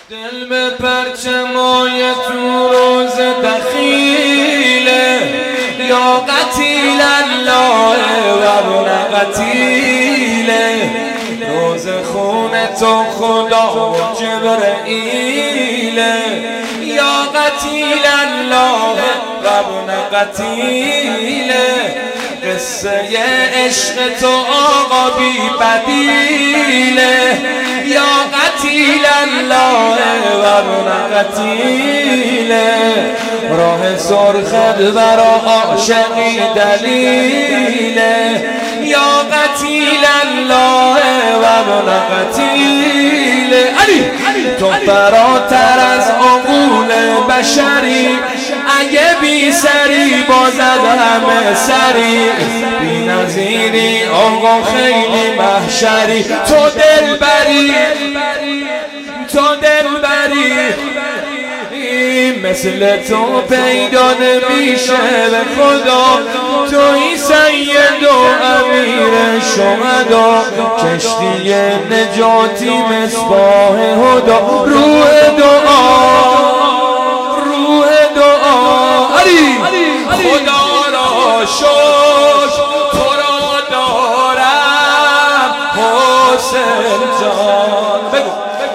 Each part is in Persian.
دل به پرچمای تو روز دخیله یا قتیل الله و ابن قتیله روز خون تو خدا و جبرئیله یا قتیل الله و ابن قتیله قصه عشق تو آقا بی بدیله یا قتیل الله و ابن قتیله راه سرخت برا عاشقی دلیله یا قتیل الله و ابن قتیله تو فراتر از عقول بشری اگه بی سری بازد همه سری بی نظیری آقا خیلی محشری تو دل بری مثل تو پیدا نمیشه به خدا توی سید و امیر شهدا کشتی نجاتی مصباح هدا روح دعا خدا را شکر تو را دارم حسین جان بگو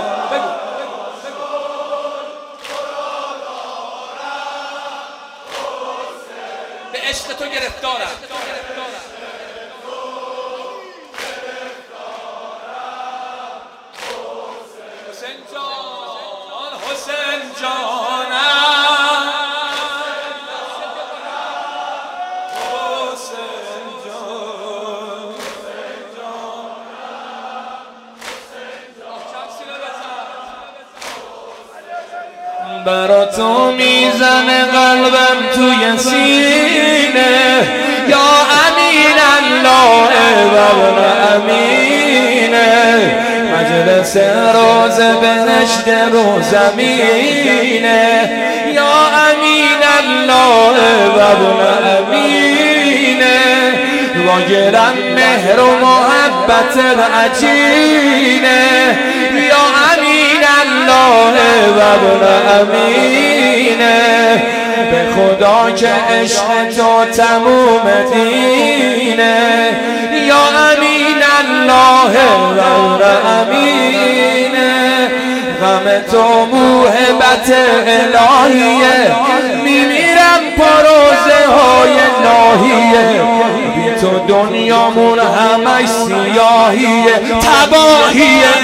به عشق تو گرفتارم حسین جان حسین جانم حسین جان برا تو میزنه قلبم توی سینه یا امین الله و ابن امینه مجلس روز بهشت رو زمینه یا امین الله و ابن امینه با گرم مهر و محبت عجینه یا امین الله و ابن امینه به خدا که عشق تو تموم دینه یا امین الله و ابن امینه غم تو موهبت الهیه میمیرم پروزه های ناهیه بی تو دنیامون همش سیاهیه تباهیه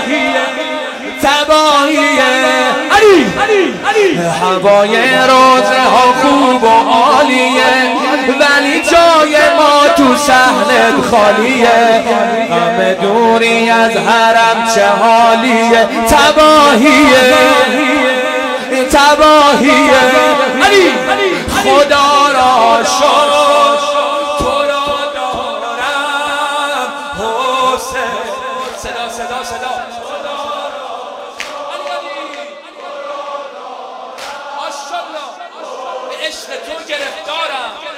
هوای روزه ها خوب و عالیه ولی جای ما تو صحنت خالیه غم دوری از حرم چه حالیه تباهیه خدا را شکر تو را دارم حسین صدا به عشق تو گرفتارم